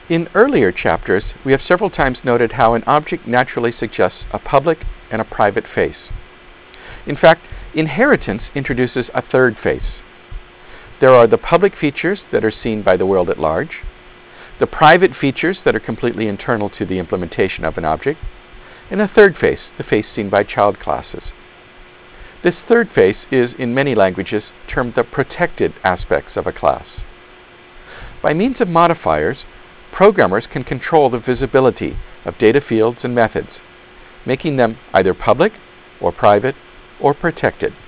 In earlier chapters, we have several times noted how an object naturally suggests a public and a private face. In fact, inheritance introduces a third face. There are the public features that are seen by the world at large, the private features that are completely internal to the implementation of an object, and a third face, the face seen by child classes. This third face is, in many languages, termed the protected aspects of a class. By means of modifiers, programmers can control the visibility of data fields and methods, making them either public or private or protected.